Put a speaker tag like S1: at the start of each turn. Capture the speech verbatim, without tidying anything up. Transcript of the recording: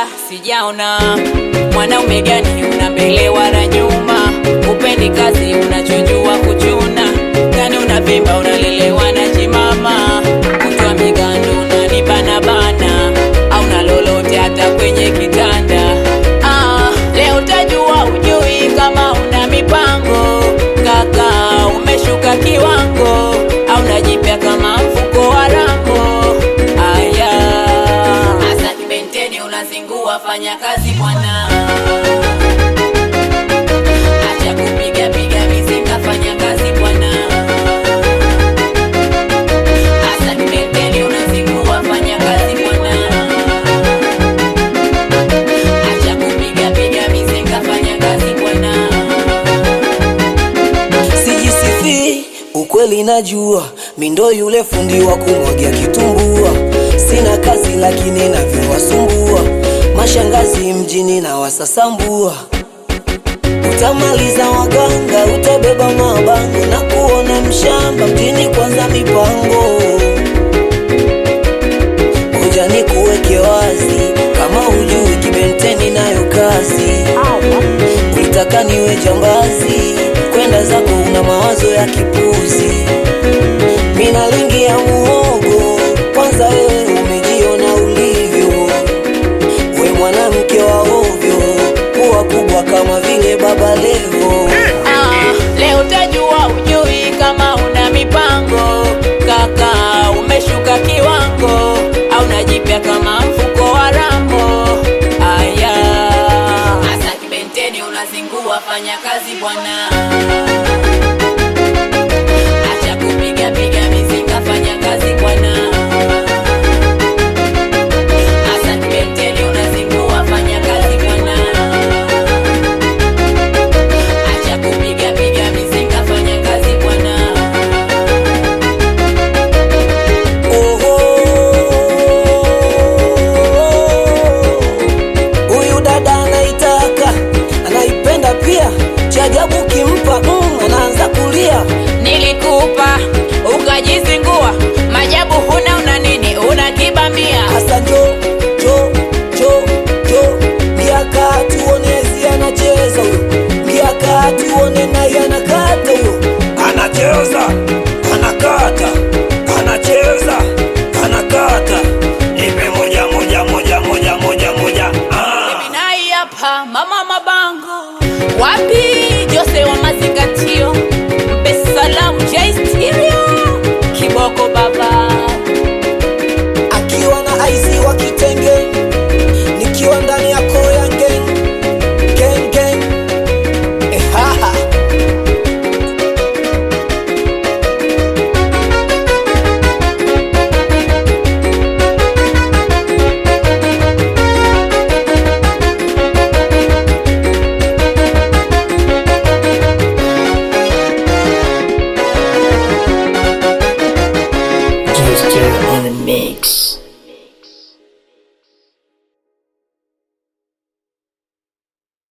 S1: sijaona mwanaume gani una mbele wala nyuma, upendi kazi unachojua kuchuna, gani unavimba unalelewa na jimama, kutwa migando unanibana bana, au na lolote hata kwenye kitanda. Ah, leo tajua ujui kama una mipango, kaka umeshuka kiwango, au najipya kama mfuko wa rambo. Aya, asa kibenteni unazingua, fanya kazi bwana, acha kupiga piga mizinga, fanya kazi bwana. Asa kibenteni unazingua, fanya kazi bwana, acha kupiga piga mizinga, fanya kazi bwana.
S2: Sijisifi, ukweli najua, mindo yule fundi wa kumwagia kitumbua. Sina kazi lakini navyowasumbua, mashangazi mjini na wasasambua. Utamaliza waganga, utabeba mabango, na kuona mshamba mjini kwanza mipango. Ngoja nikuweke wazi, kama hujui kibenteni nayo kazi. Ulitaka niwe jambazi, kwenda zako una mawazo ya kipuzi. Mina lingi ya muhogo, kwanza wewe umejiona ulivyo. We mwanamke wa ovyo, kuwa kubwa kama vile Baba Levo.
S1: Ah, leo tajua ujui kama una mipango, kaka umeshuka kiwango, au najipya kama mfuko wa rambo. Aya, asa kibenteni unazingua, fanya kazi bwana, acha kupiga piga mizinga, fanya kazi bwana. Asa kibenteni unazingua, fanya kazi bwana, acha kupiga piga mizinga, fanya kazi bwana.
S2: Oho, huyu dada anaitaka, anaipenda pia. Chajabu kimpa mm, anaanza kulia.
S1: Nilikupa ukajizingua, majabu huna, una nini unakibambia?
S2: Hasa njo, njo, njo, njo, ngiaka tuone zi anacheza huyo. Ngiaka tuone naye anakata huyo. Anacheza, anakata, anacheza, anakata. Nipe moja moja moja moja moja moja. Ah.
S1: Minai hapa mama mabango, wapi Jose wa mazingatio,